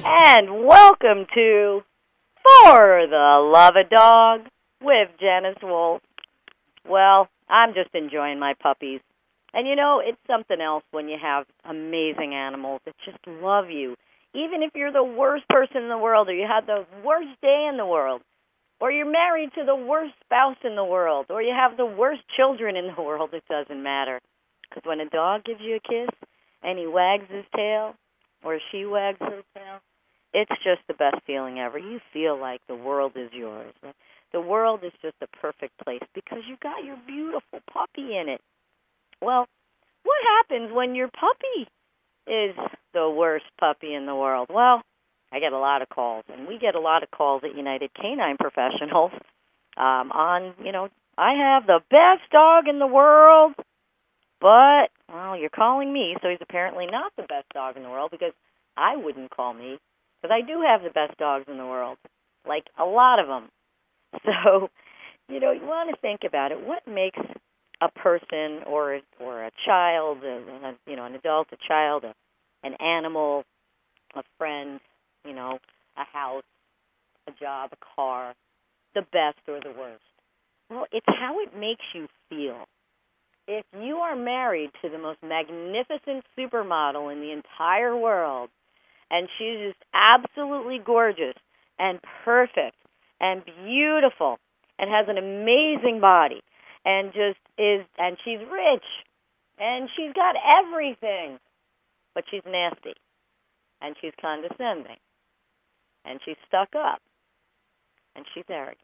And welcome to For the Love of Dog with Janice Wolf. Well, I'm just enjoying my puppies. And you know, it's something else when you have amazing animals that just love you. Even if you're the worst person in the world, or you had the worst day in the world, or you're married to the worst spouse in the world, or you have the worst children in the world, it doesn't matter. Because when a dog gives you a kiss and he wags his tail, or she wags her tail, it's just the best feeling ever. You feel like the world is yours. The world is just a perfect place because you got your beautiful puppy in it. Well, what happens when your puppy is the worst puppy in the world? Well, I get a lot of calls, and we get a lot of calls at United Canine Professionals I have the best dog in the world, but, well, you're calling me, so he's apparently not the best dog in the world because I wouldn't call me. Because I do have the best dogs in the world, like a lot of them. So, you want to think about it. What makes a person or a child, an adult, a child, an animal, a friend, a house, a job, a car, the best or the worst? Well, it's how it makes you feel. If you are married to the most magnificent supermodel in the entire world, and she's just absolutely gorgeous and perfect and beautiful and has an amazing body and and she's rich and she's got everything, but she's nasty and she's condescending and she's stuck up and she's arrogant.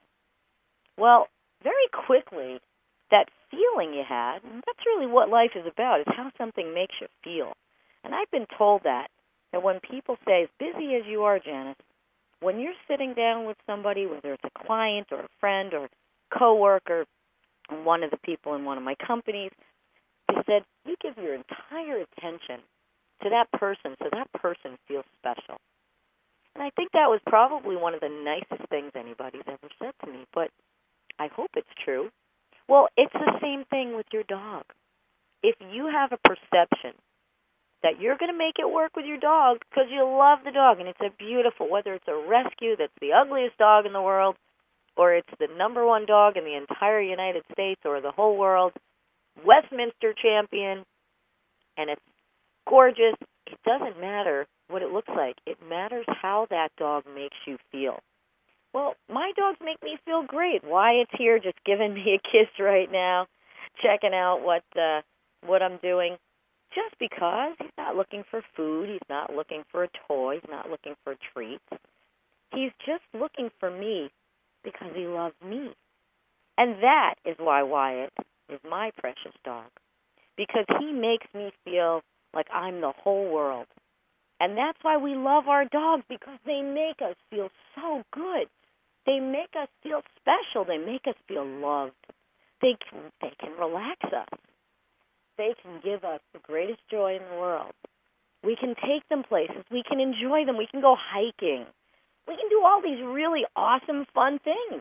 Well, very quickly, that feeling you had, and that's really what life is about, is how something makes you feel. And I've been told that when people say, as busy as you are, Janice, when you're sitting down with somebody, whether it's a client or a friend or coworker, one of the people in one of my companies, they said, you give your entire attention to that person so that person feels special. And I think that was probably one of the nicest things anybody's ever said to me, but I hope it's true. Well, it's the same thing with your dog. If you have a perception that you're going to make it work with your dog because you love the dog, and it's a beautiful, whether it's a rescue that's the ugliest dog in the world, or it's the number one dog in the entire United States or the whole world, Westminster champion, and it's gorgeous, it doesn't matter what it looks like. It matters how that dog makes you feel. Well, my dogs make me feel great. Wyatt's here just giving me a kiss right now, checking out what I'm doing. Just because he's not looking for food, he's not looking for a toy, he's not looking for treats. He's just looking for me because he loves me. And that is why Wyatt is my precious dog, because he makes me feel like I'm the whole world. And that's why we love our dogs, because they make us feel so good. They make us feel special. They make us feel loved. They can relax us. They can give us the greatest joy in the world. We can take them places. We can enjoy them. We can go hiking. We can do all these really awesome, fun things.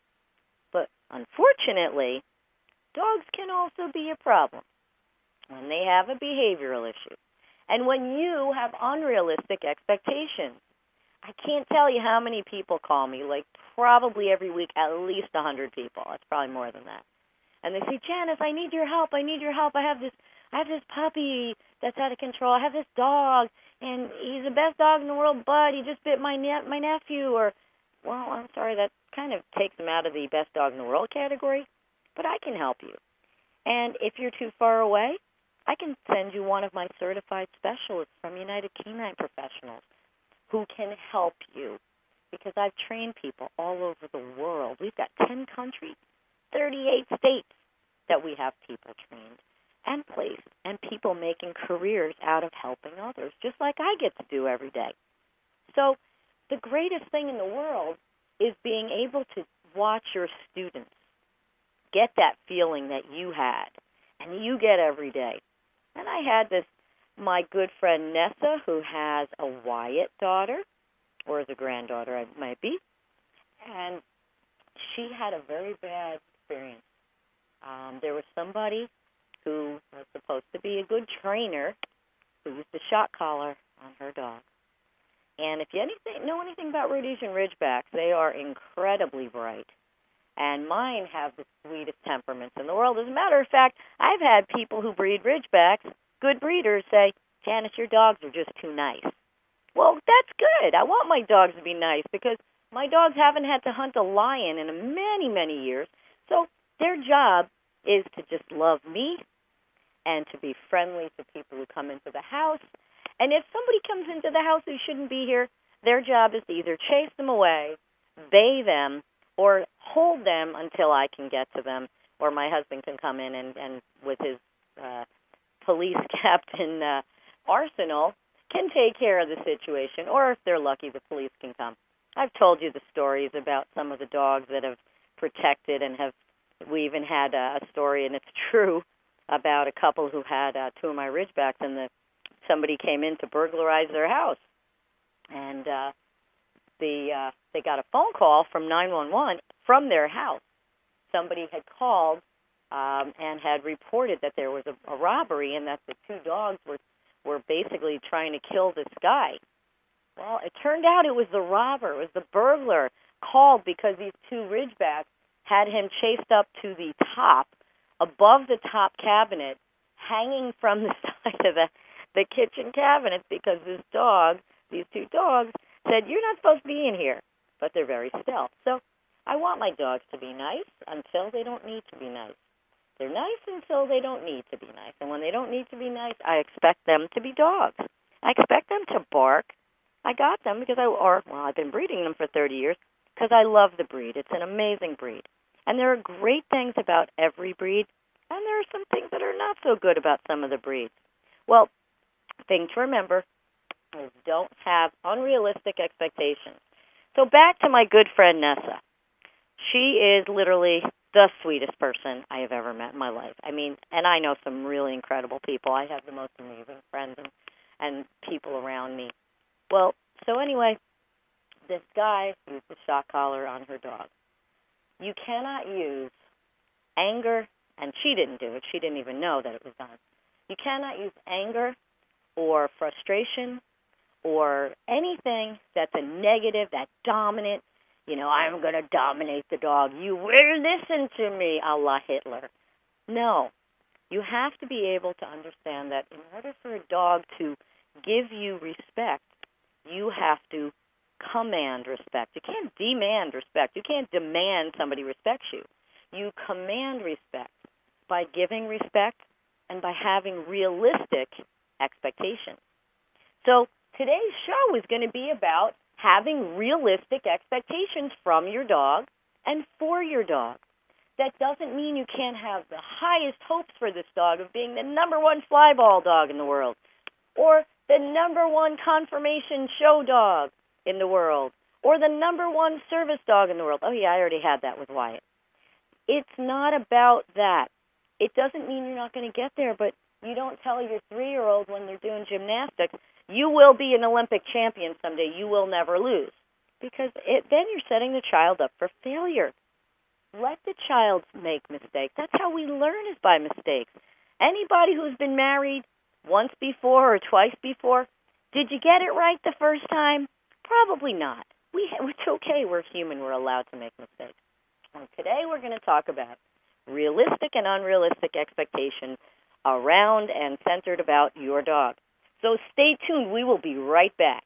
But unfortunately, dogs can also be a problem when they have a behavioral issue and when you have unrealistic expectations. I can't tell you how many people call me, like probably every week, at least 100 people. It's probably more than that. And they say, Janice, I need your help. I need your help. I have this puppy that's out of control. I have this dog, and he's the best dog in the world, but he just bit my nephew. Or, well, I'm sorry, that kind of takes him out of the best dog in the world category, but I can help you. And if you're too far away, I can send you one of my certified specialists from United Canine Professionals who can help you, because I've trained people all over the world. We've got 10 countries, 38 states that we have people trained and placed, and people making careers out of helping others, just like I get to do every day. So the greatest thing in the world is being able to watch your students get that feeling that you had and you get every day. And I had my good friend Nessa, who has a Wyatt daughter, or is a granddaughter, it might be, and she had a very bad experience. There was somebody who was supposed to be a good trainer who used a shock collar on her dog. And if you know anything about Rhodesian Ridgebacks, they are incredibly bright. And mine have the sweetest temperaments in the world. As a matter of fact, I've had people who breed Ridgebacks, good breeders, say, Janice, your dogs are just too nice. Well, that's good. I want my dogs to be nice because my dogs haven't had to hunt a lion in many, many years. So their job is to just love me and to be friendly to people who come into the house. And if somebody comes into the house who shouldn't be here, their job is to either chase them away, bay them, or hold them until I can get to them, or my husband can come in and with his police captain arsenal, can take care of the situation, or if they're lucky, the police can come. I've told you the stories about some of the dogs that have protected, and we even had a story, and it's true, about a couple who had two of my Ridgebacks, and somebody came in to burglarize their house, and they got a phone call from 911 from their house. Somebody had called and had reported that there was a robbery and that the two dogs were basically trying to kill this guy. Well, it turned out it was the robber, it was the burglar, called because these two Ridgebacks had him chased up to the top, above the top cabinet, hanging from the side of the kitchen cabinet because these two dogs, said, you're not supposed to be in here, but they're very stealth. So I want my dogs to be nice until they don't need to be nice. They're nice until they don't need to be nice. And when they don't need to be nice, I expect them to be dogs. I expect them to bark. I got them because I've been breeding them for 30 years because I love the breed. It's an amazing breed. And there are great things about every breed, and there are some things that are not so good about some of the breeds. Well, thing to remember is don't have unrealistic expectations. So back to my good friend Nessa. She is literally the sweetest person I have ever met in my life. I mean, and I know some really incredible people. I have the most amazing friends and people around me. Well, so anyway, this guy used a shock collar on her dog. You cannot use anger, and she didn't do it. She didn't even know that it was done. You cannot use anger or frustration or anything that's a negative, that dominant, I'm going to dominate the dog. You will listen to me, a la Hitler. No. You have to be able to understand that in order for a dog to give you respect, you have to command respect. You can't demand respect. You can't demand somebody respects you. You command respect by giving respect and by having realistic expectations. So today's show is going to be about having realistic expectations from your dog and for your dog. That doesn't mean you can't have the highest hopes for this dog of being the number one fly ball dog in the world or the number one conformation show dog in the world or the number one service dog in the world. Oh, yeah, I already had that with Wyatt. It's not about that. It doesn't mean you're not going to get there, but you don't tell your 3-year-old when they're doing gymnastics, you will be an Olympic champion someday. You will never lose. Because then you're setting the child up for failure. Let the child make mistakes. That's how we learn, is by mistakes. Anybody who's been married once before or twice before, did you get it right the first time? Probably not. It's okay. We're human. We're allowed to make mistakes. And today we're going to talk about realistic and unrealistic expectations around and centered about your dog. So stay tuned. We will be right back.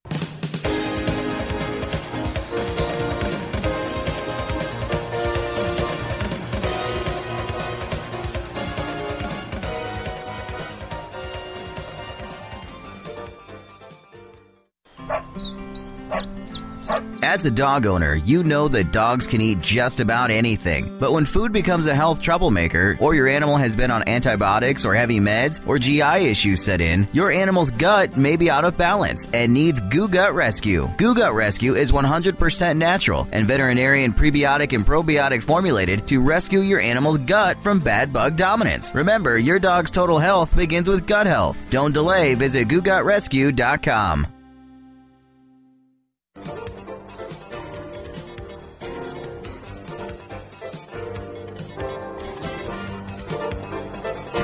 As a dog owner, you know that dogs can eat just about anything. But when food becomes a health troublemaker, or your animal has been on antibiotics or heavy meds, or GI issues set in, your animal's gut may be out of balance and needs Goo Gut Rescue. Goo Gut Rescue is 100% natural and veterinarian prebiotic and probiotic formulated to rescue your animal's gut from bad bug dominance. Remember, your dog's total health begins with gut health. Don't delay. Visit GooGutRescue.com.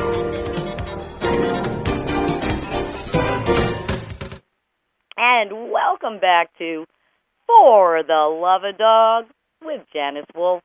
And welcome back to For the Love of Dog with Janice Wolf.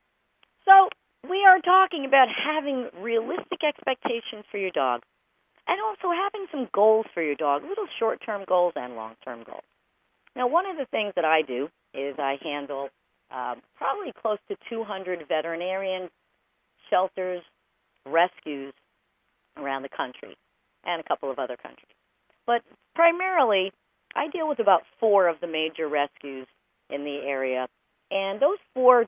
So, we are talking about having realistic expectations for your dog and also having some goals for your dog, little short-term goals and long-term goals. Now, one of the things that I do is I handle probably close to 200 veterinarian shelters, rescues around the country and a couple of other countries. But primarily, I deal with about 4 of the major rescues in the area, and those 4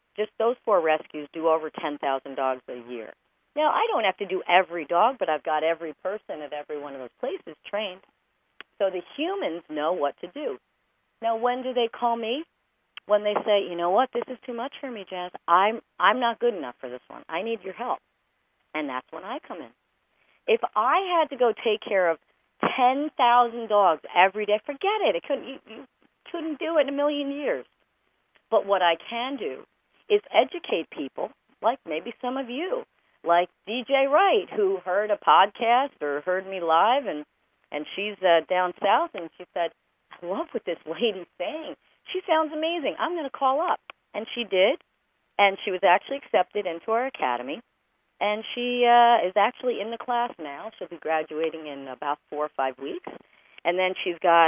rescues do over 10,000 dogs a year. Now, I don't have to do every dog, but I've got every person at every one of those places trained, so the humans know what to do. Now, when do they call me? When they say, you know what, this is too much for me, Janice. I'm not good enough for this one. I need your help. And that's when I come in. If I had to go take care of 10,000 dogs every day, forget it. You couldn't do it in a million years. But what I can do is educate people, like maybe some of you, like DJ Wright, who heard a podcast or heard me live, and she's down south, and she said, I love what this lady's saying. She sounds amazing. I'm going to call up. And she did, and she was actually accepted into our academy. And she is actually in the class now. She'll be graduating in about 4 or 5 weeks. And then she's got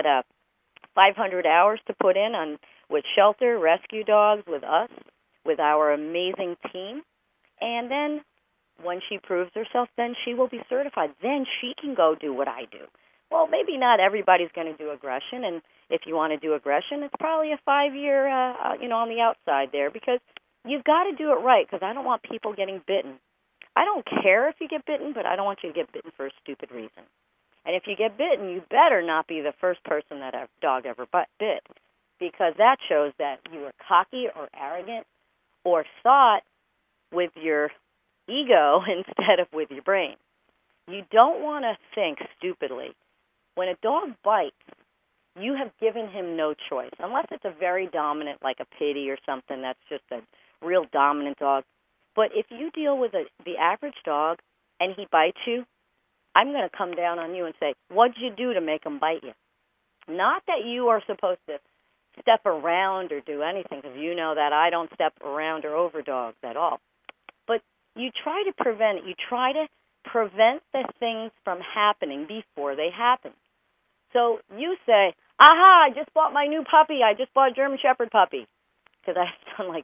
500 hours to put in with shelter, rescue dogs, with us, with our amazing team. And then when she proves herself, then she will be certified. Then she can go do what I do. Well, maybe not everybody's going to do aggression. And if you want to do aggression, it's probably a 5-year, on the outside there, because you've got to do it right, because I don't want people getting bitten. I don't care if you get bitten, but I don't want you to get bitten for a stupid reason. And if you get bitten, you better not be the first person that a dog ever bit, because that shows that you were cocky or arrogant or thought with your ego instead of with your brain. You don't want to think stupidly. When a dog bites, you have given him no choice, unless it's a very dominant, like a pitty or something that's just a real dominant dog. But if you deal with the average dog and he bites you, I'm going to come down on you and say, what'd you do to make him bite you? Not that you are supposed to step around or do anything, because you know that I don't step around or over dogs at all. But you try to prevent it. You try to prevent the things from happening before they happen. So you say, aha, I just bought my new puppy. I just bought a German Shepherd puppy. Because I've done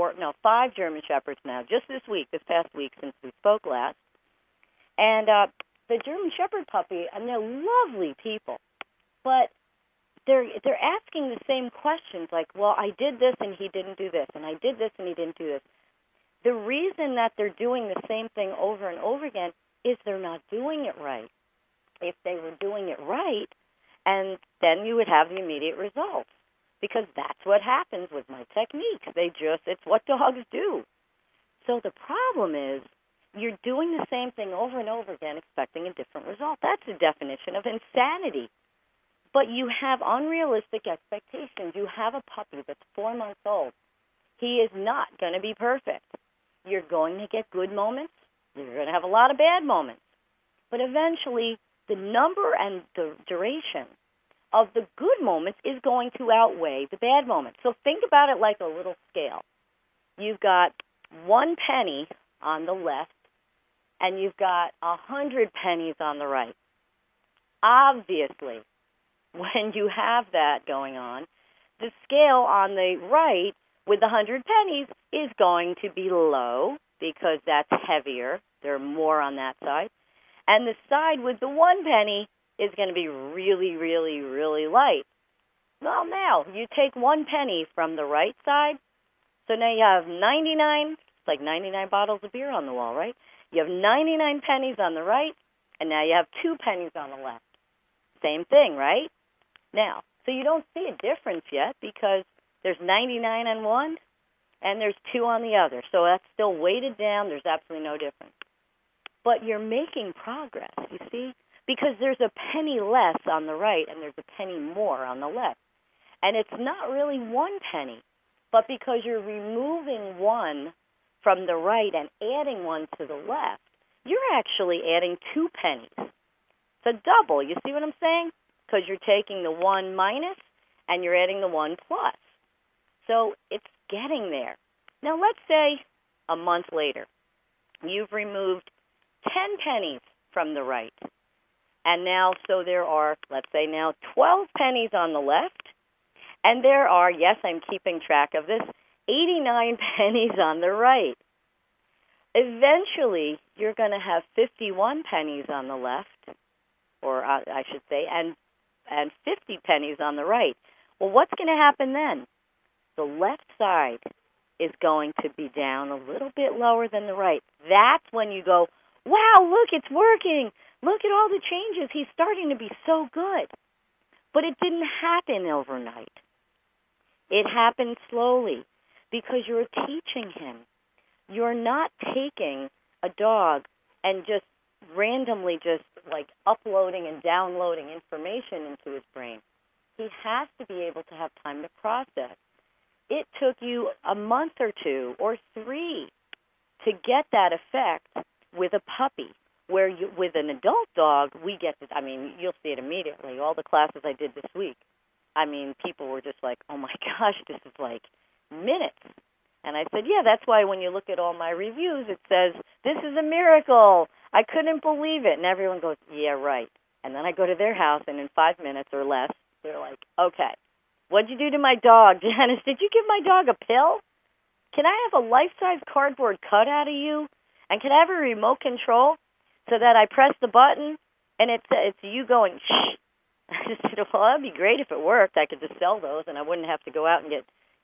5 German Shepherds now, just this past week since we spoke last. And the German Shepherd puppy, and they're lovely people, but they're asking the same questions, like, well, I did this and he didn't do this, and I did this and he didn't do this. The reason that they're doing the same thing over and over again is they're not doing it right. If they were doing it right, and then you would have the immediate results, because that's what happens with my techniques. It's what dogs do. So the problem is you're doing the same thing over and over again expecting a different result. That's the definition of insanity. But you have unrealistic expectations. You have a puppy that's 4 months old. He is not going to be perfect. You're going to get good moments. You're going to have a lot of bad moments. But eventually, the number and the duration of the good moments is going to outweigh the bad moments. So think about it like a little scale. You've got 1 penny on the left, and you've got 100 pennies on the right. Obviously, when you have that going on, the scale on the right with the 100 pennies is going to be low, because that's heavier. There are more on that side. And the side with the 1 penny is going to be really, really, really light. Well, now, you take 1 penny from the right side, so now you have 99, it's like 99 bottles of beer on the wall, right? You have 99 pennies on the right, and now you have 2 pennies on the left. Same thing, right? Now, so you don't see a difference yet, because there's 99 on one, and there's 2 on the other. So that's still weighted down. There's absolutely no difference. But you're making progress, you see? Because there's a penny less on the right, and there's a penny more on the left. And it's not really 1 penny, but because you're removing 1 from the right and adding 1 to the left, you're actually adding 2 pennies. It's a double. You see what I'm saying? because you're taking the 1 minus and you're adding the 1 plus. So it's getting there. Now, let's say a month later, you've removed 10 pennies from the right. And now, so there are, let's say now, 12 pennies on the left. And there are, yes, I'm keeping track of this, 89 pennies on the right. Eventually, you're going to have 51 pennies on the left, or I should say, and 50 pennies on the right. Well, what's going to happen then? The left side is going to be down a little bit lower than the right. That's when you go, wow, look, it's working. Look at all the changes. He's starting to be so good. But it didn't happen overnight. It happened slowly because you're teaching him. You're not taking a dog and just randomly just like uploading and downloading information into his brain. He has to be able to have time to process. It took you a month or 2 or 3 to get that effect with a puppy, where you, with an adult dog, we get this. I mean, you'll see it immediately. All the classes I did this week, I mean, people were just like, oh my gosh, this is like minutes. And I said, yeah, that's why when you look at all my reviews, it says, this is a miracle. I couldn't believe it. And everyone goes, yeah, right. And then I go to their house, and in 5 minutes or less, they're like, okay, what'd you do to my dog? Janice, did you give my dog a pill? Can I have a life-size cardboard cutout of you? And can I have a remote control so that I press the button and it's you going, shh? I said, well, that'd be great if it worked. I could just sell those and I wouldn't have to go out and get,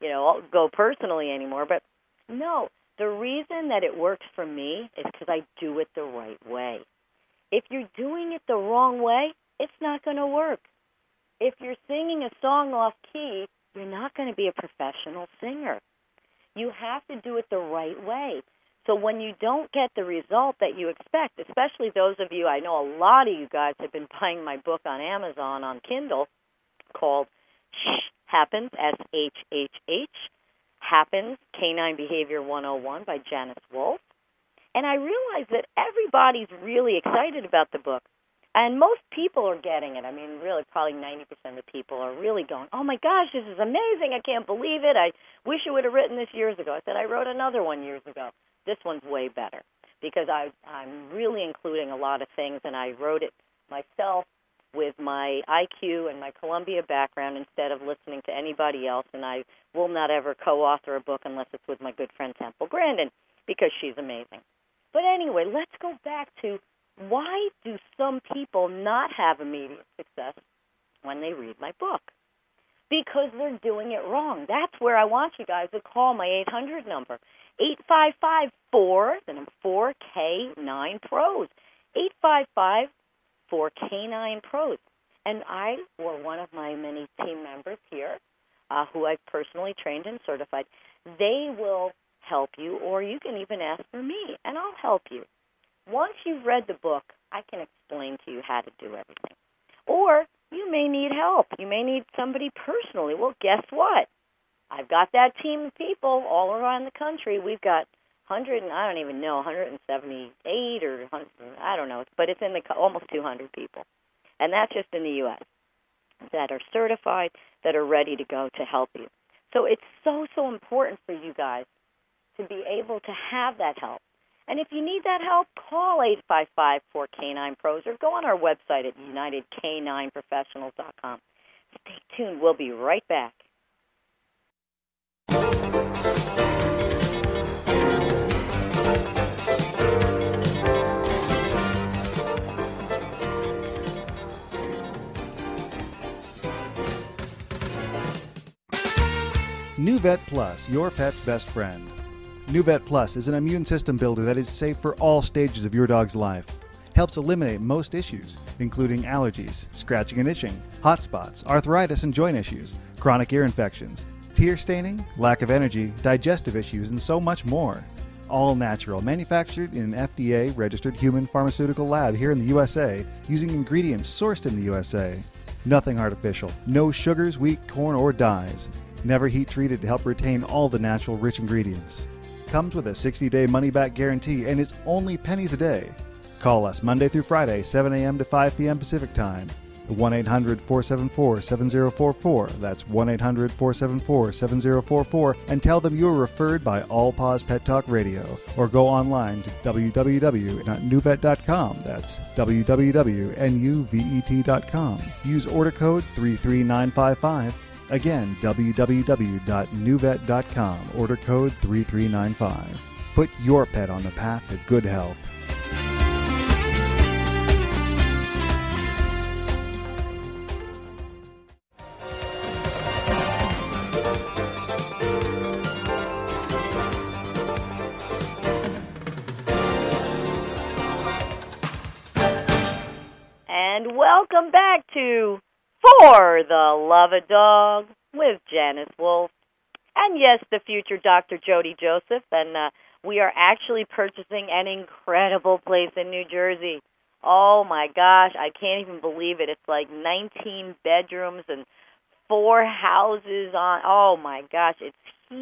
go personally anymore. But no, the reason that it works for me is because I do it the right way. If you're doing it the wrong way, it's not going to work. If you're singing a song off key, you're not going to be a professional singer. You have to do it the right way. So when you don't get the result that you expect, especially those of you, I know a lot of you guys have been buying my book on Amazon on Kindle called Shh Happens, S-H-H-H, Happens, Canine Behavior 101 by Janice Wolf. And I realize that everybody's really excited about the book. And most people are getting it. I mean, really, probably 90% of the people are really going, oh, my gosh, this is amazing. I can't believe it. I wish you would have written this years ago. I said, I wrote another one years ago. This one's way better because I'm really including a lot of things, and I wrote it myself with my IQ and my Columbia background instead of listening to anybody else, and I will not ever co-author a book unless it's with my good friend Temple Grandin because she's amazing. But anyway, let's go back to why do some people not have immediate success when they read my book? Because they're doing it wrong. That's where I want you guys to call my 800 number, 855-4K9-PROS, 855-4K9-PROS. And I, or one of my many team members here, who I've personally trained and certified, they will help you, or you can even ask for me, and I'll help you. Once you've read the book, I can explain to you how to do everything. Or you may need help. You may need somebody personally. Well, guess what? I've got that team of people all around the country. We've got 178 or 100, I don't know, but it's in the almost 200 people. And that's just in the U.S. that are certified, that are ready to go to help you. So it's so, so important for you guys to be able to have that help. And if you need that help, call 855-4K9-PROS or go on our website at UnitedK9Professionals.com. Stay tuned. We'll be right back. NuVet Plus, your pet's best friend. NuVet Plus is an immune system builder that is safe for all stages of your dog's life. Helps eliminate most issues, including allergies, scratching and itching, hot spots, arthritis and joint issues, chronic ear infections, tear staining, lack of energy, digestive issues, and so much more. All natural, manufactured in an FDA-registered human pharmaceutical lab here in the USA, using ingredients sourced in the USA. Nothing artificial, no sugars, wheat, corn, or dyes. Never heat treated to help retain all the natural rich ingredients. Comes with a 60-day money-back guarantee and is only pennies a day. Call us Monday through Friday, 7 a.m. to 5 p.m. Pacific Time. 1-800-474-7044. That's 1-800-474-7044. And tell them you were referred by All Paws Pet Talk Radio. Or go online to www.nuvet.com. That's www.nuvet.com. Use order code 33955. Again, www.nuvet.com. Order code 3395. Put your pet on the path to good health. And welcome back to For the Love of Dog with Janice Wolf. And yes, the future Dr. Jody Joseph. And we are actually purchasing an incredible place in New Jersey. Oh, my gosh, I can't even believe it. It's like 19 bedrooms and 4 houses on. Oh, my gosh, it's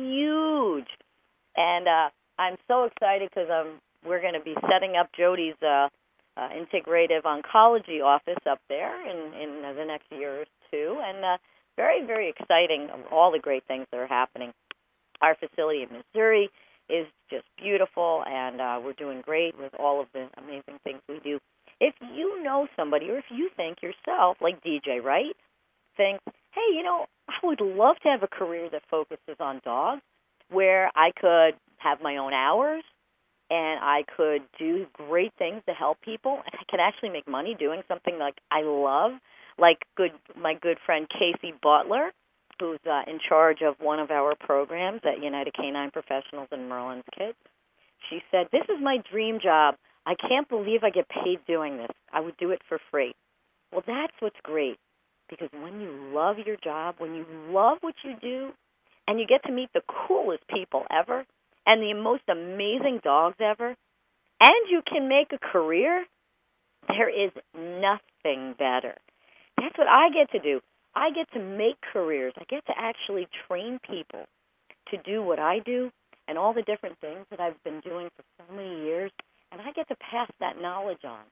huge. And I'm so excited because we're going to be setting up Jody's integrative oncology office up there in the next year or two. And very, very exciting of all the great things that are happening. Our facility in Missouri is just beautiful, and we're doing great with all of the amazing things we do. If you know somebody, or if you think yourself, like DJ, right, think, hey, I would love to have a career that focuses on dogs, where I could have my own hours, and I could do great things to help people, and I could actually make money doing something like I love, like my good friend Casey Butler, who's in charge of one of our programs at United Canine Professionals and Merlin's Kids. She said, this is my dream job. I can't believe I get paid doing this. I would do it for free. Well, that's what's great, because when you love your job, when you love what you do, and you get to meet the coolest people ever and the most amazing dogs ever, and you can make a career, there is nothing better. That's what I get to do. I get to make careers. I get to actually train people to do what I do and all the different things that I've been doing for so many years, and I get to pass that knowledge on.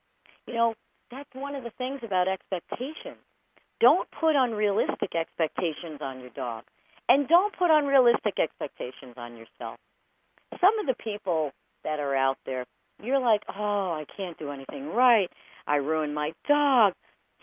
That's one of the things about expectations. Don't put unrealistic expectations on your dog, and don't put unrealistic expectations on yourself. Some of the people that are out there, you're like, oh, I can't do anything right. I ruined my dog.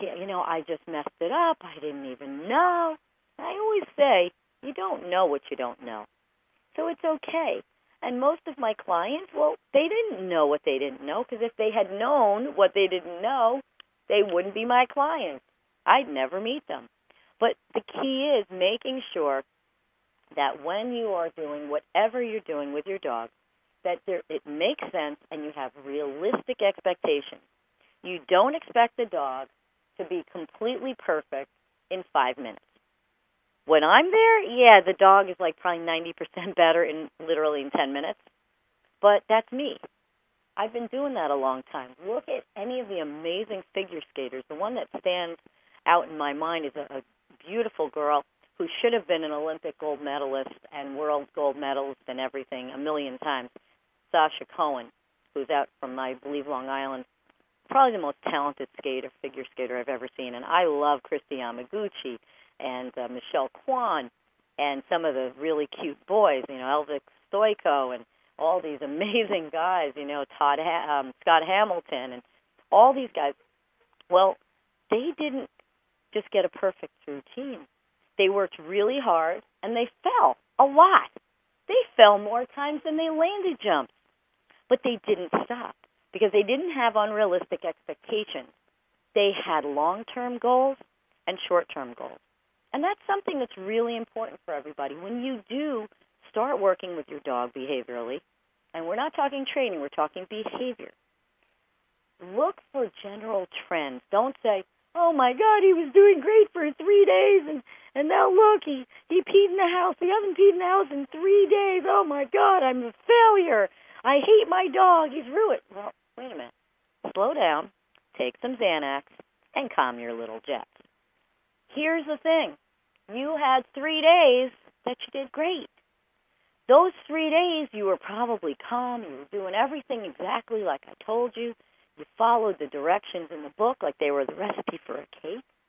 I just messed it up. I didn't even know. I always say, you don't know what you don't know. So it's okay. And most of my clients, well, they didn't know what they didn't know, because if they had known what they didn't know, they wouldn't be my clients. I'd never meet them. But the key is making sure that when you are doing whatever you're doing with your dog, that it makes sense and you have realistic expectations. You don't expect the dog to be completely perfect in 5 minutes. When I'm there, yeah, the dog is like probably 90% better in literally in 10 minutes. But that's me. I've been doing that a long time. Look at any of the amazing figure skaters. The one that stands out in my mind is a beautiful girl who should have been an Olympic gold medalist and world gold medalist and everything a million times, Sasha Cohen, who's out from, I believe, Long Island. Probably the most talented figure skater I've ever seen. And I love Christy Yamaguchi and Michelle Kwan and some of the really cute boys, Elvis Stoico and all these amazing guys, Scott Hamilton and all these guys. Well, they didn't just get a perfect routine. They worked really hard, and they fell a lot. They fell more times than they landed jumps. But they didn't stop, because they didn't have unrealistic expectations. They had long-term goals and short-term goals. And that's something that's really important for everybody. When you do start working with your dog behaviorally, and we're not talking training, we're talking behavior, look for general trends. Don't say, oh, my God, he was doing great for 3 days, and now look, he peed in the house. He hasn't peed in the house in 3 days. Oh, my God, I'm a failure. I hate my dog. He's ruined. Well, wait a minute. Slow down, take some Xanax, and calm your little jets. Here's the thing. You had 3 days that you did great. Those 3 days, you were probably calm. You were doing everything exactly like I told you. You followed the directions in the book like they were the recipe for a cake.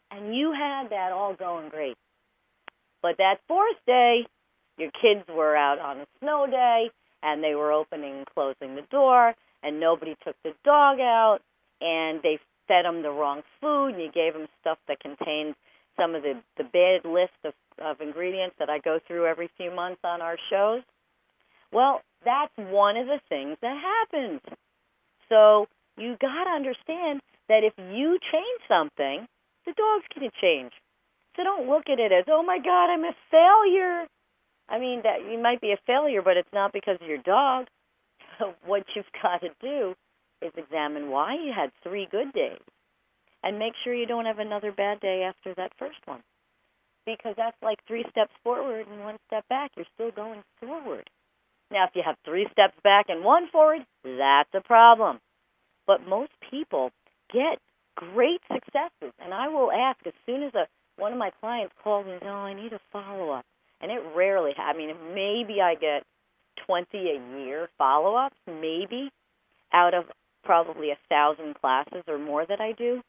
and you had that all going great. But that fourth day, your kids were out on a snow day, and they were opening and closing the door, and nobody took the dog out, and they fed them the wrong food, and you gave them stuff that contained some of the bad list of ingredients that I go through every few months on our shows. Well, that's one of the things that happens. So you got to understand that if you change something, the dog's going to change. So don't look at it as, oh, my God, I'm a failure. I mean, that you might be a failure, but it's not because of your dog. So what you've got to do is examine why you had 3 good days and make sure you don't have another bad day after that first one, because that's like 3 steps forward and 1 step back. You're still going forward. Now, if you have 3 steps back and 1 forward, that's a problem. But most people get great successes, and I will ask as soon as one of my clients calls me and says, oh, I need a follow-up. And it rarely happens. I mean, maybe I get 20 a year follow-ups, maybe, out of probably 1,000 classes or more that I do,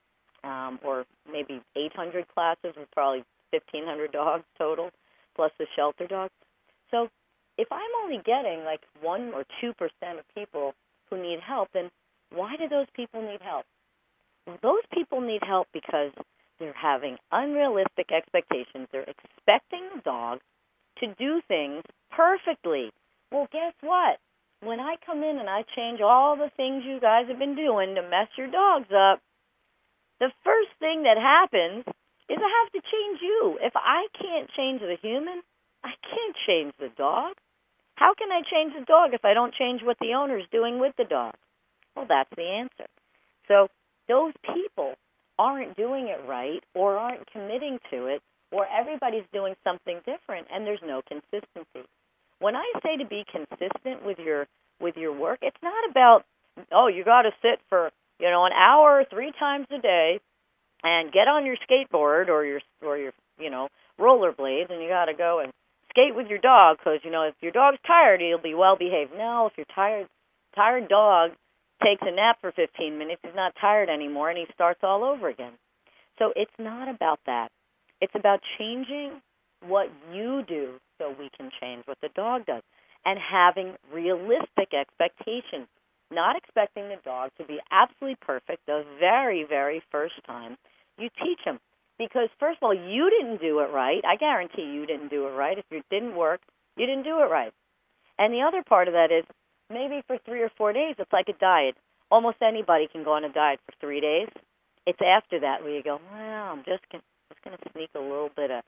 or maybe 800 classes with probably 1,500 dogs total, plus the shelter dogs. So if I'm only getting like 1 or 2% of people who need help, then why do those people need help? Well, those people need help because they're having unrealistic expectations. They're expecting the dog to do things perfectly. Well, guess what? When I come in and I change all the things you guys have been doing to mess your dogs up, the first thing that happens is I have to change you. If I can't change the human, I can't change the dog. How can I change the dog if I don't change what the owner's doing with the dog? Well, that's the answer. So those people aren't doing it right or aren't committing to it, or everybody's doing something different and there's no consistency. When I say to be consistent with your work, it's not about, oh, you got to sit for, an hour 3 times a day and get on your skateboard or your rollerblades, and you got to go and skate with your dog because, if your dog's tired, he'll be well behaved. No, if your tired dog takes a nap for 15 minutes, he's not tired anymore, and he starts all over again. So it's not about that. It's about changing what you do so we can change what the dog does, and having realistic expectations, not expecting the dog to be absolutely perfect the very, very first time you teach him. Because, first of all, you didn't do it right. I guarantee you didn't do it right. If it didn't work, you didn't do it right. And the other part of that is maybe for 3 or 4 days, it's like a diet. Almost anybody can go on a diet for 3 days. It's after that where you go, well, I'm just going to sneak a little bit of,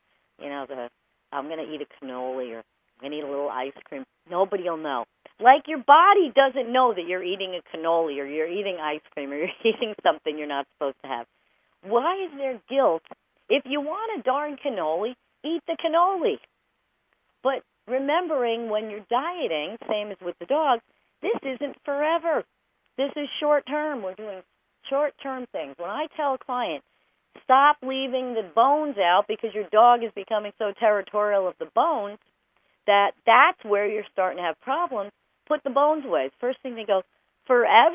I'm going to eat a cannoli or I'm going to eat a little ice cream. Nobody will know. Like your body doesn't know that you're eating a cannoli or you're eating ice cream or you're eating something you're not supposed to have. Why is there guilt? If you want a darn cannoli, eat the cannoli. But remembering when you're dieting, same as with the dog, this isn't forever. This is short-term. We're doing short-term things. When I tell a client, stop leaving the bones out because your dog is becoming so territorial of the bones, that's where you're starting to have problems, put the bones away. First thing they go, forever?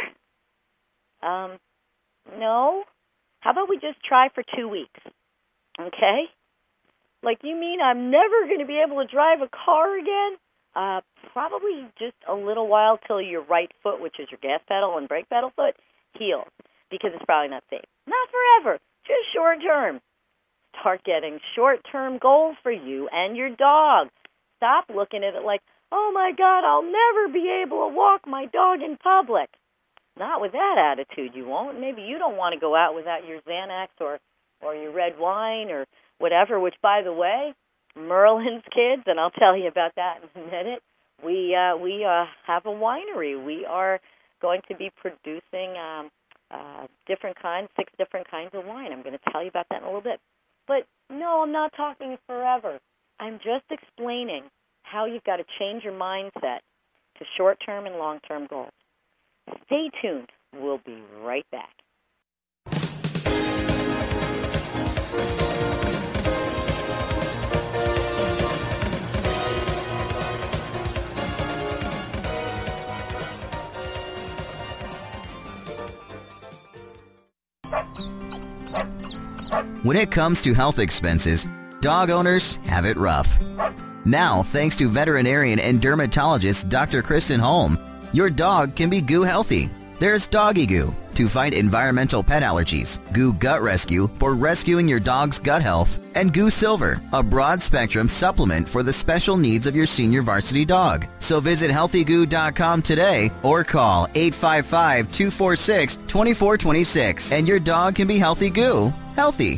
No. How about we just try for 2 weeks? Okay? Like, you mean I'm never going to be able to drive a car again? Probably just a little while till your right foot, which is your gas pedal and brake pedal foot, heals, because it's probably not safe. Not forever, just short term. Start getting short-term goals for you and your dog. Stop looking at it like, oh, my God, I'll never be able to walk my dog in public. Not with that attitude, you won't. Maybe you don't want to go out without your Xanax or your red wine or whatever, which, by the way, Merlin's kids, and I'll tell you about that in a minute, we have a winery. We are going to be producing 6 different kinds of wine. I'm going to tell you about that in a little bit. But, no, I'm not talking forever. I'm just explaining how you've got to change your mindset to short-term and long-term goals. Stay tuned. We'll be right back. When it comes to health expenses, dog owners have it rough. Now, thanks to veterinarian and dermatologist Dr. Kristen Holm, your dog can be goo healthy. There's Doggy Goo to fight environmental pet allergies, Goo Gut Rescue for rescuing your dog's gut health, and Goo Silver, a broad-spectrum supplement for the special needs of your senior varsity dog. So visit healthygoo.com today or call 855-246-2426 and your dog can be healthy goo, healthy.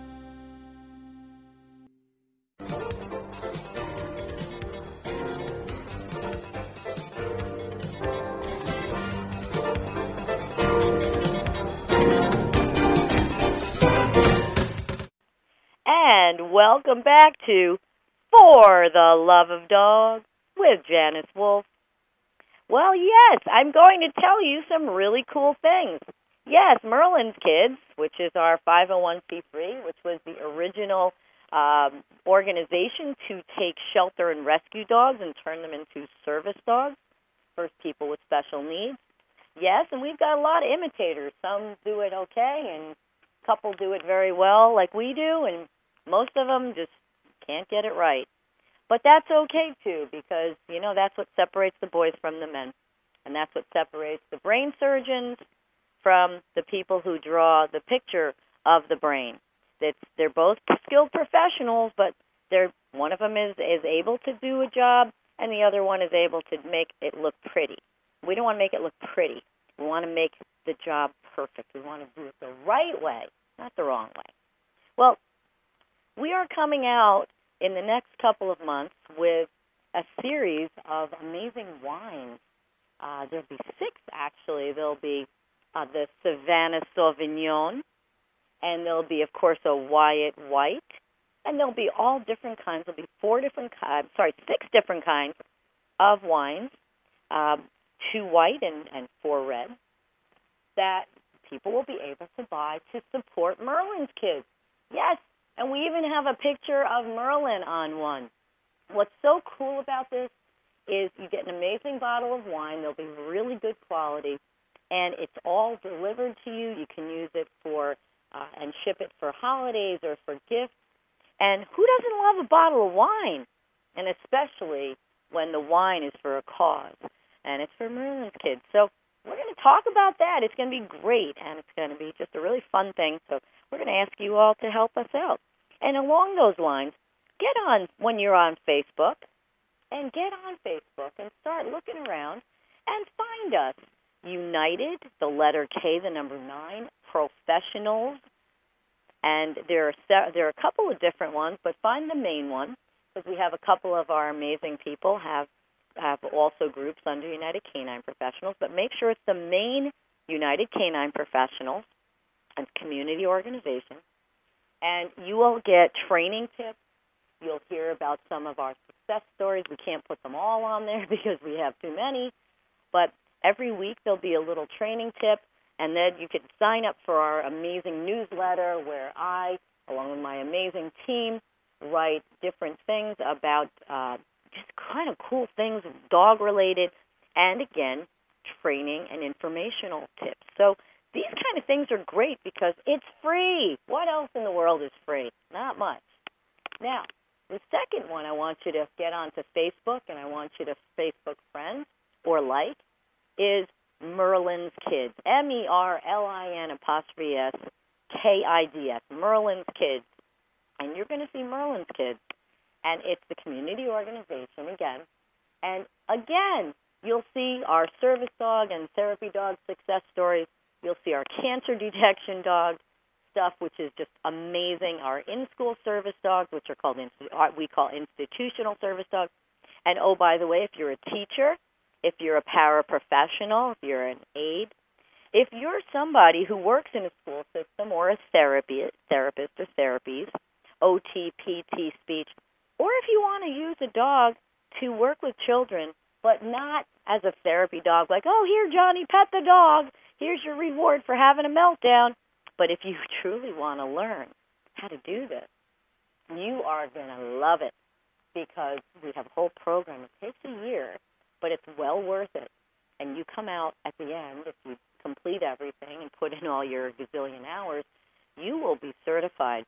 And welcome back to For the Love of Dogs with Janice Wolf. Well, yes, I'm going to tell you some really cool things. Yes, Merlin's Kids, which is our 501c3, which was the original organization to take shelter and rescue dogs and turn them into service dogs for people with special needs. Yes, and we've got a lot of imitators. Some do it okay, and a couple do it very well like we do, and most of them just can't get it right. But that's okay, too, because, you know, that's what separates the boys from the men. And that's what separates the brain surgeons from the people who draw the picture of the brain. They're both skilled professionals, but one of them is able to do a job, and the other one is able to make it look pretty. We don't want to make it look pretty. We want to make the job perfect. We want to do it the right way, not the wrong way. Well, we are coming out in the next couple of months with a series of amazing wines. There'll be 6, actually. There'll be the Savannah Sauvignon, and there'll be, of course, a Wyatt White, and there'll be all different kinds. There'll be 6 different kinds of wines, 2 white and 4 red, that people will be able to buy to support Merlin's Kids. Yes, and we even have a picture of Merlin on one. What's so cool about this is you get an amazing bottle of wine. They'll be really good quality, and it's all delivered to you. You can use it for and ship it for holidays or for gifts. And who doesn't love a bottle of wine? And especially when the wine is for a cause, and it's for Merlin's Kids. So we're going to talk about that. It's going to be great, and it's going to be just a really fun thing. So we're going to ask you all to help us out. And along those lines, get on when you're on Facebook, and get on Facebook and start looking around and find us. United, the letter K, the number 9, Professionals. And there are a couple of different ones, but find the main one, because we have a couple of our amazing people have also groups under United Canine Professionals, but make sure it's the main United Canine Professionals and community organization. And you will get training tips. You'll hear about some of our success stories. We can't put them all on there because we have too many, but every week there'll be a little training tip, and then you can sign up for our amazing newsletter where I, along with my amazing team, write different things about just kind of cool things, dog-related, and, again, training and informational tips. So these kind of things are great because it's free. What else in the world is free? Not much. Now, the second one I want you to get onto Facebook, and I want you to Facebook friends or like, is Merlin's Kids, MERLIN_KIDS, Merlin's Kids. And you're going to see Merlin's Kids. And it's the community organization again. And again, you'll see our service dog and therapy dog success stories. You'll see our cancer detection dog stuff, which is just amazing. Our in-school service dogs, which are called we call institutional service dogs. And oh, by the way, if you're a teacher, if you're a paraprofessional, if you're an aide, if you're somebody who works in a school system or a therapist or therapies, OT, PT, speech, or if you want to use a dog to work with children, but not as a therapy dog, like, oh, here, Johnny, pet the dog. Here's your reward for having a meltdown. But if you truly want to learn how to do this, you are going to love it because we have a whole program. It takes a year, but it's well worth it. And you come out at the end, if you complete everything and put in all your gazillion hours, you will be certified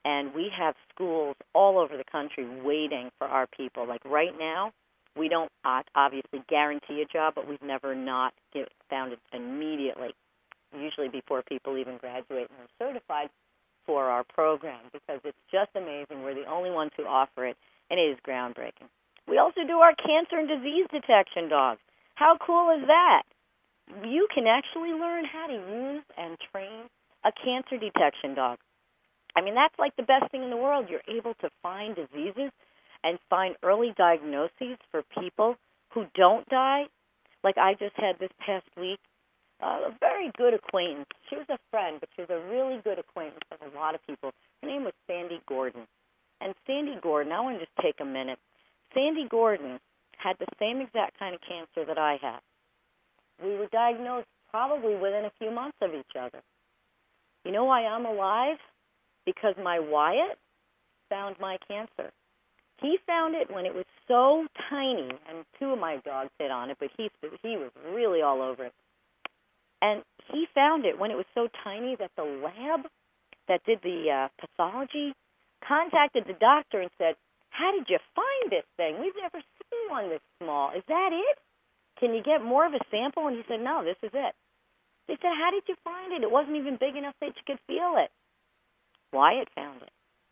And we have schools all over the country waiting for our people. Like right now, we don't obviously guarantee a job, but we've never not found it immediately, usually before people even graduate and are certified for our program, because it's just amazing. We're the only ones who offer it, and it is groundbreaking. We also do our cancer and disease detection dogs. How cool is that? You can actually learn how to use and train a cancer detection dog. I mean, that's like the best thing in the world. You're able to find diseases and find early diagnoses for people who don't die. Like I just had this past week a very good acquaintance. She was a friend, but she was a really good acquaintance of a lot of people. Her name was Sandy Gordon. And Sandy Gordon, I want to just take a minute. Sandy Gordon had the same exact kind of cancer that I had. We were diagnosed probably within a few months of each other. You know why I'm alive? Because my Wyatt found my cancer. He found it when it was so tiny, and two of my dogs hit on it, but he was really all over it. And he found it when it was so tiny that the lab that did the pathology contacted the doctor and said, "How did you find this thing? We've never seen one this small. Is that it? Can you get more of a sample?" And he said, "No, this is it." They said, "How did you find it? It wasn't even big enough that you could feel it." Wyatt found it.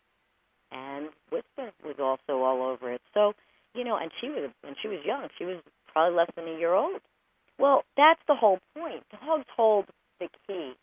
And Whisper was also all over it. So, you know, and she was young. She was probably less than a year old. Well, that's the whole point. Dogs hold the key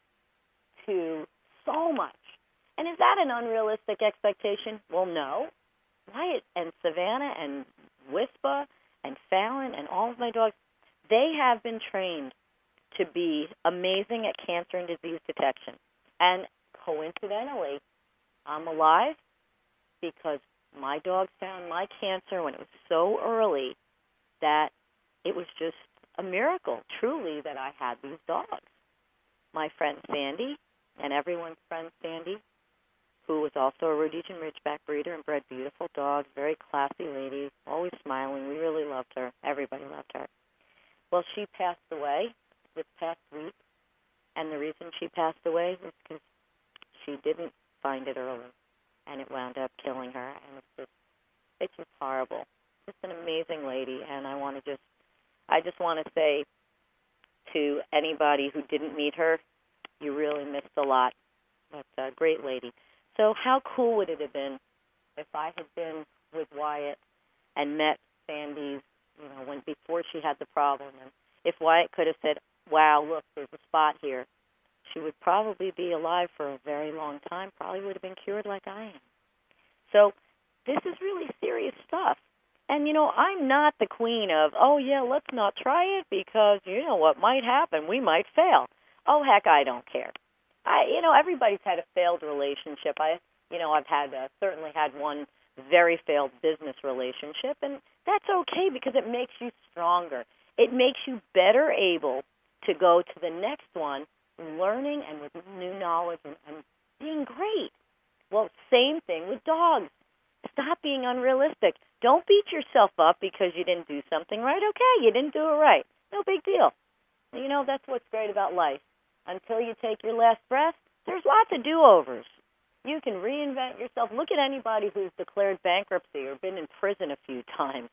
to so much. And is that an unrealistic expectation? Well, no. Wyatt and Savannah and Whisper and Fallon and all of my dogs, they have been trained to be amazing at cancer and disease detection. And coincidentally, I'm alive because my dogs found my cancer when it was so early that it was just a miracle, truly, that I had these dogs. My friend Sandy, and everyone's friend Sandy, who was also a Rhodesian Ridgeback breeder and bred beautiful dogs, very classy lady, always smiling. We really loved her. Everybody loved her. Well, she passed away this past week, and the reason she passed away was because she didn't find it early, and it wound up killing her, and it's just horrible. Just an amazing lady, and I just want to say to anybody who didn't meet her, you really missed a lot. But a great lady. So how cool would it have been if I had been with Wyatt and met Sandy's, before she had the problem, and if Wyatt could have said, "Wow, look, there's a spot here," she would probably be alive for a very long time, probably would have been cured like I am. So this is really serious stuff. And, I'm not the queen of, "Oh, yeah, let's not try it because you know what might happen. We might fail." Oh, heck, I don't care. Everybody's had a failed relationship. I've certainly had one very failed business relationship, and that's okay because it makes you stronger. It makes you better able to go to the next one learning and with new knowledge and being great. Well, same thing with dogs. Stop being unrealistic. Don't beat yourself up because you didn't do something right. Okay, you didn't do it right. No big deal. That's what's great about life. Until you take your last breath, there's lots of do-overs. You can reinvent yourself. Look at anybody who's declared bankruptcy or been in prison a few times.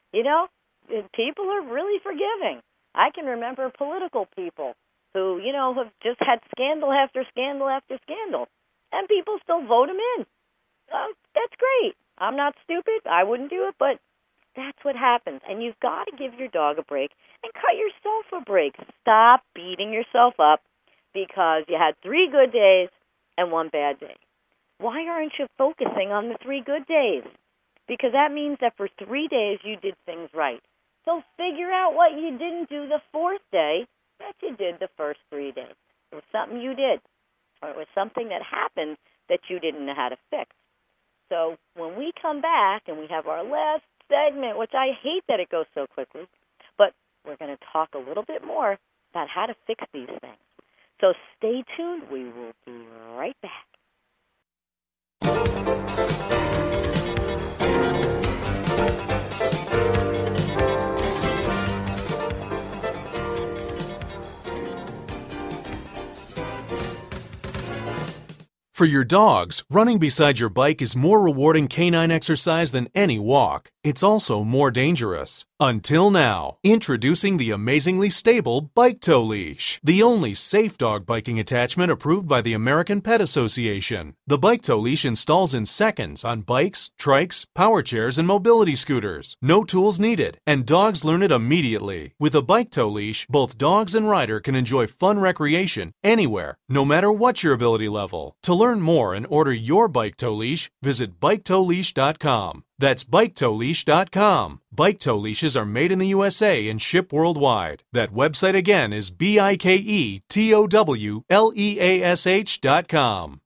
People are really forgiving. I can remember political people who, have just had scandal after scandal after scandal, and people still vote them in. That's great. I'm not stupid. I wouldn't do it, but that's what happens. And you've got to give your dog a break and cut yourself a break. Stop beating yourself up because you had 3 good days and 1 bad day. Why aren't you focusing on the 3 good days? Because that means that for 3 days you did things right. So figure out what you didn't do the 4th day that you did the first 3 days. It was something you did, or it was something that happened that you didn't know how to fix. So when we come back and we have our last segment, which I hate that it goes so quickly, but we're going to talk a little bit more about how to fix these things. So stay tuned. We will be right back. For your dogs, running beside your bike is more rewarding canine exercise than any walk. It's also more dangerous. Until now, introducing the amazingly stable Bike Tow Leash, the only safe dog biking attachment approved by the American Pet Association. The Bike Tow Leash installs in seconds on bikes, trikes, power chairs, and mobility scooters. No tools needed, and dogs learn it immediately. With a Bike Tow Leash, both dogs and rider can enjoy fun recreation anywhere, no matter what your ability level. To learn more and order your Bike Tow Leash, visit BikeTowLeash.com. That's BikeTowLeash.com. Bike Tow Leashes are made in the USA and ship worldwide. That website again is BikeTowLeash.com.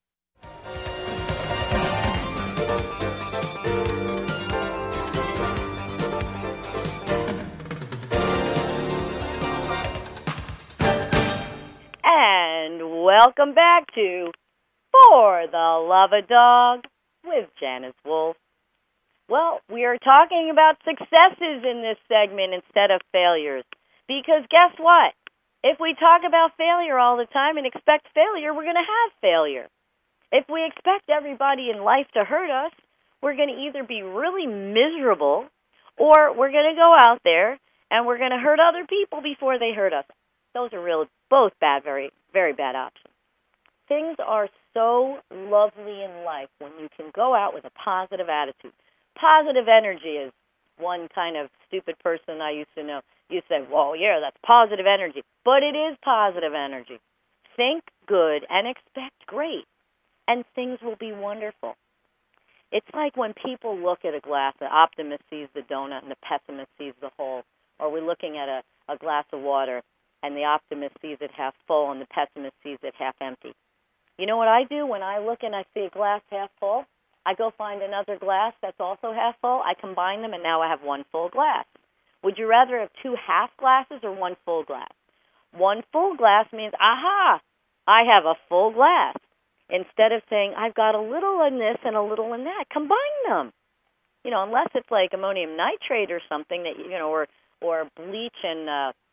And welcome back to For the Love of Dog with Janice Wolf. Well, we are talking about successes in this segment instead of failures. Because guess what? If we talk about failure all the time and expect failure, we're going to have failure. If we expect everybody in life to hurt us, we're going to either be really miserable or we're going to go out there and we're going to hurt other people before they hurt us. Those are both bad, very, very bad options. Things are so lovely in life when you can go out with a positive attitude. Positive energy is one kind of stupid person I used to know. You say, well, yeah, that's positive energy. But it is positive energy. Think good and expect great, and things will be wonderful. It's like when people look at a glass, the optimist sees the donut and the pessimist sees the hole. Or we're looking at a glass of water, and the optimist sees it half full and the pessimist sees it half empty. You know what I do when I look and I see a glass half full? I go find another glass that's also half full. I combine them, and now I have one full glass. Would you rather have two half glasses or one full glass? One full glass means, aha, I have a full glass. Instead of saying, I've got a little in this and a little in that, combine them. You know, unless it's like ammonium nitrate or something that, you know, or bleach and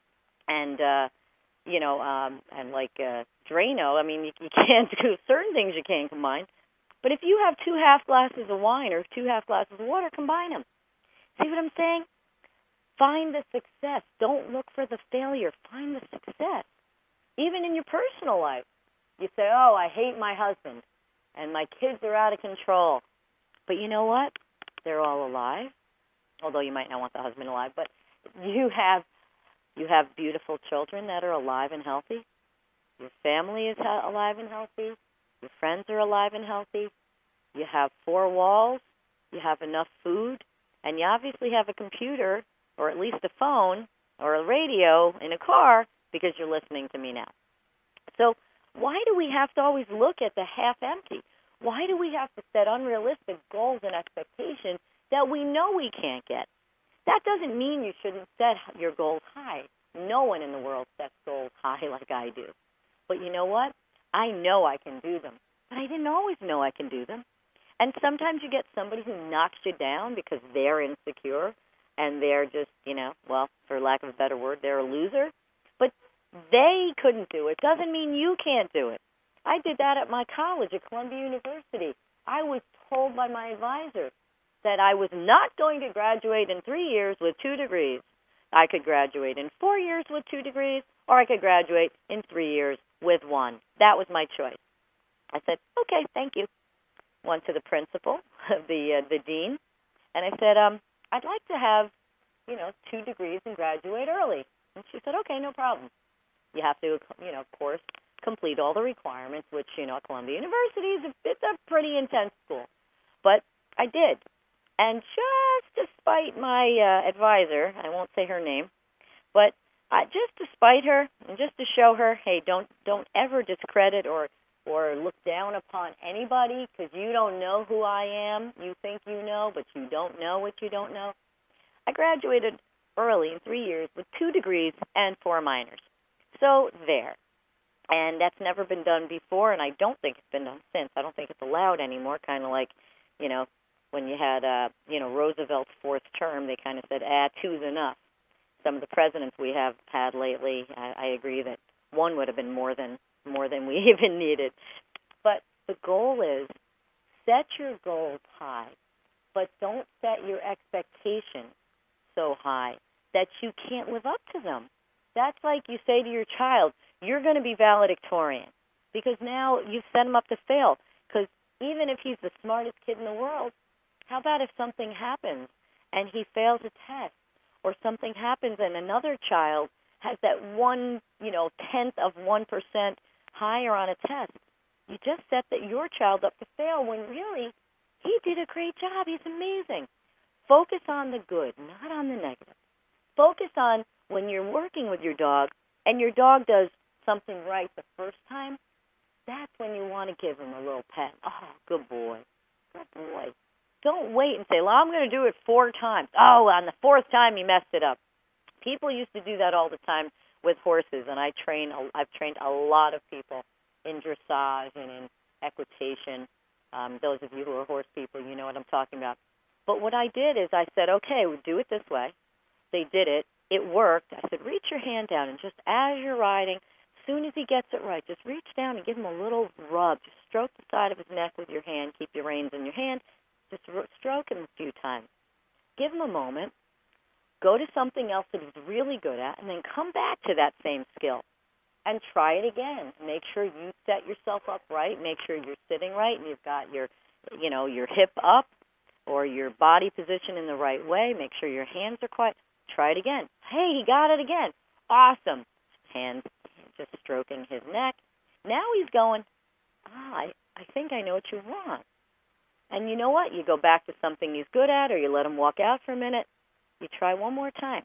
like Drano. I mean, you can't do certain things you can't combine. But if you have two half glasses of wine or two half glasses of water, combine them. See what I'm saying? Find the success. Don't look for the failure. Find the success. Even in your personal life. You say, oh, I hate my husband, and my kids are out of control. But you know what? They're all alive, although you might not want the husband alive. But you have beautiful children that are alive and healthy. Your family is alive and healthy. Your friends are alive and healthy. You have four walls. You have enough food. And you obviously have a computer, or at least a phone, or a radio in a car, because you're listening to me now. So why do we have to always look at the half empty? Why do we have to set unrealistic goals and expectations that we know we can't get? That doesn't mean you shouldn't set your goals high. No one in the world sets goals high like I do. But you know what? I know I can do them, but I didn't always know I can do them. And sometimes you get somebody who knocks you down because they're insecure and they're just, well, for lack of a better word, they're a loser. But they couldn't do it. Doesn't mean you can't do it. I did that at my college, at Columbia University. I was told by my advisor that I was not going to graduate in 3 years with 2 degrees. I could graduate in 4 years with 2 degrees, or I could graduate in 3 years with 1. That was my choice. I said, okay, thank you. Went to the principal, the dean, and I said, I'd like to have, 2 degrees and graduate early. And she said, okay, no problem. You have to, of course, complete all the requirements, which, Columbia University it's a pretty intense school. But I did. And just despite my advisor, I won't say her name, but just despite her and just to show her, hey, don't ever discredit or look down upon anybody because you don't know who I am. You think you know, but you don't know what you don't know. I graduated early in 3 years with 2 degrees and 4 minors. So there. And that's never been done before, and I don't think it's been done since. I don't think it's allowed anymore, kind of like, when you had, Roosevelt's 4th term, they kind of said, 2's enough. Some of the presidents we have had lately, I agree that 1 would have been more than we even needed. But the goal is, set your goals high, but don't set your expectations so high that you can't live up to them. That's like you say to your child, you're going to be valedictorian, because now you've set him up to fail. Because even if he's the smartest kid in the world, how about if something happens and he fails a test, or something happens and another child has that 0.1% higher on a test? You just set your child up to fail when really he did a great job. He's amazing. Focus on the good, not on the negative. Focus on when you're working with your dog and your dog does something right the first time, that's when you want to give him a little pet. Oh, good boy. Good boy. Don't wait and say, well, I'm going to do it 4 times. Oh, on the 4th time he messed it up. People used to do that all the time with horses, and I've trained a lot of people in dressage and in equitation. Those of you who are horse people, you know what I'm talking about. But what I did is I said, okay, we'll do it this way. They did it. It worked. I said, reach your hand down, and just as you're riding, as soon as he gets it right, just reach down and give him a little rub. Just stroke the side of his neck with your hand. Keep your reins in your hand. Just stroke him a few times. Give him a moment. Go to something else that he's really good at, and then come back to that same skill and try it again. Make sure you set yourself up right. Make sure you're sitting right and you've got your hip up or your body position in the right way. Make sure your hands are quiet. Try it again. Hey, he got it again. Awesome. Hands just stroking his neck. Now he's going, I think I know what you want. And you know what? You go back to something he's good at, or you let him walk out for a minute. You try one more time.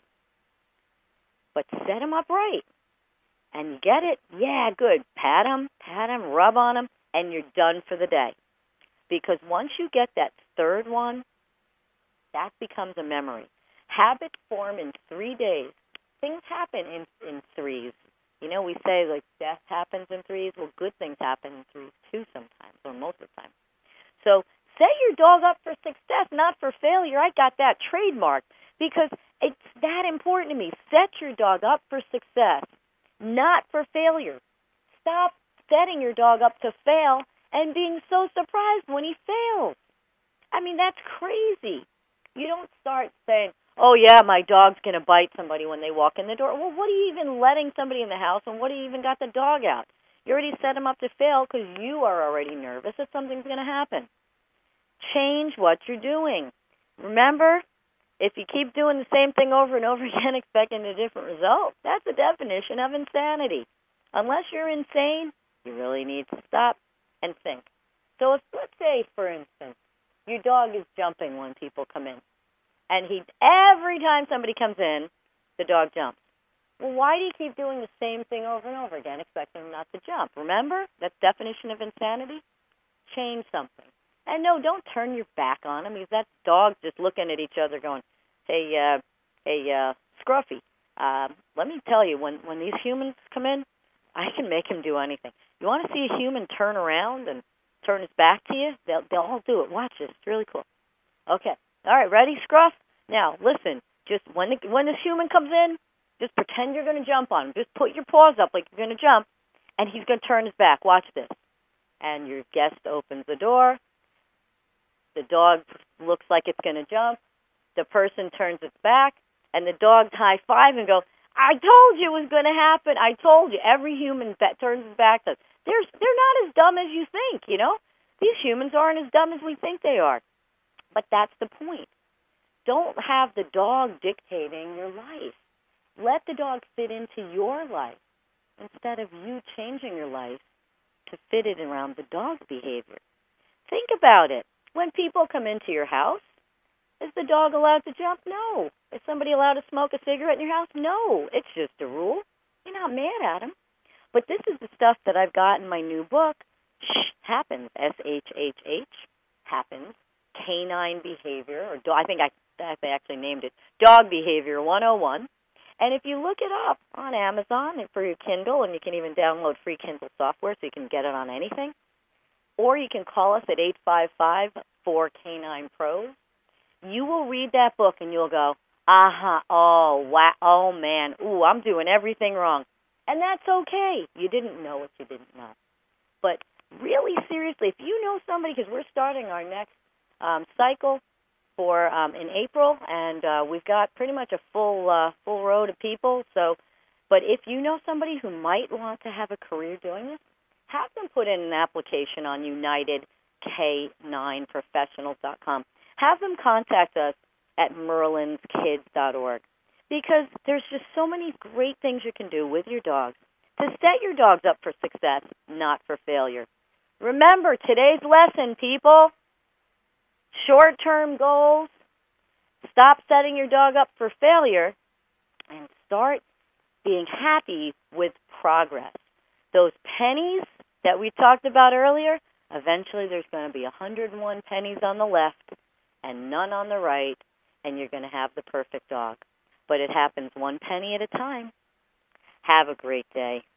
But set him up right. And you get it? Yeah, good. Pat him, rub on him, and you're done for the day. Because once you get that 3rd one, that becomes a memory. Habits form in 3 days. Things happen in threes. You know, we say, like, death happens in threes. Well, good things happen in threes, too, sometimes, or most of the time. So set your dog up for success, not for failure. I got that trademarked because it's that important to me. Set your dog up for success, not for failure. Stop setting your dog up to fail and being so surprised when he fails. I mean, that's crazy. You don't start saying, oh, yeah, my dog's going to bite somebody when they walk in the door. Well, what are you even letting somebody in the house, and what do you even got the dog out? You already set him up to fail because you are already nervous that something's going to happen. Change what you're doing. Remember, if you keep doing the same thing over and over again expecting a different result, that's the definition of insanity. Unless you're insane, you really need to stop and think. So if, let's say, for instance, your dog is jumping when people come in, and every time somebody comes in, the dog jumps. Well, why do you keep doing the same thing over and over again, expecting him not to jump? Remember, that's definition of insanity? Change something. And no, don't turn your back on him, because that's dogs just looking at each other going, hey, Scruffy, let me tell you, when these humans come in, I can make him do anything. You want to see a human turn around and turn his back to you? They'll all do it. Watch this. It's really cool. Okay. All right, ready, Scruff? Now, listen, just when this human comes in, just pretend you're going to jump on him. Just put your paws up like you're going to jump, and he's going to turn his back. Watch this. And your guest opens the door. The dog looks like it's going to jump. The person turns its back, and the dogs high-five and go, I told you it was going to happen. I told you. Every human turns his back to us. They're not as dumb as you think, you know. These humans aren't as dumb as we think they are. But that's the point. Don't have the dog dictating your life. Let the dog fit into your life instead of you changing your life to fit it around the dog's behavior. Think about it. When people come into your house, is the dog allowed to jump? No. Is somebody allowed to smoke a cigarette in your house? No. It's just a rule. You're not mad at them. But this is the stuff that I've got in my new book, Happens, S-H-H-H, Happens, Canine Behavior, or I think I actually named it Dog Behavior 101. And if you look it up on Amazon for your Kindle, and you can even download free Kindle software so you can get it on anything, or you can call us at 855-4K9-PROS, you will read that book and you'll go, oh, wow, oh, man, ooh, I'm doing everything wrong. And that's okay. You didn't know what you didn't know. But really seriously, if you know somebody, because we're starting our next cycle for in April, and we've got pretty much a full road of people. So, but if you know somebody who might want to have a career doing this, have them put in an application on UnitedK9Professionals.com. Have them contact us at merlinskids.org, because there's just so many great things you can do with your dogs to set your dogs up for success, not for failure. Remember today's lesson, people. Short-term goals. Stop setting your dog up for failure and start being happy with progress. Those pennies that we talked about earlier, eventually there's going to be 101 pennies on the left and none on the right, and you're going to have the perfect dog. But it happens one penny at a time. Have a great day.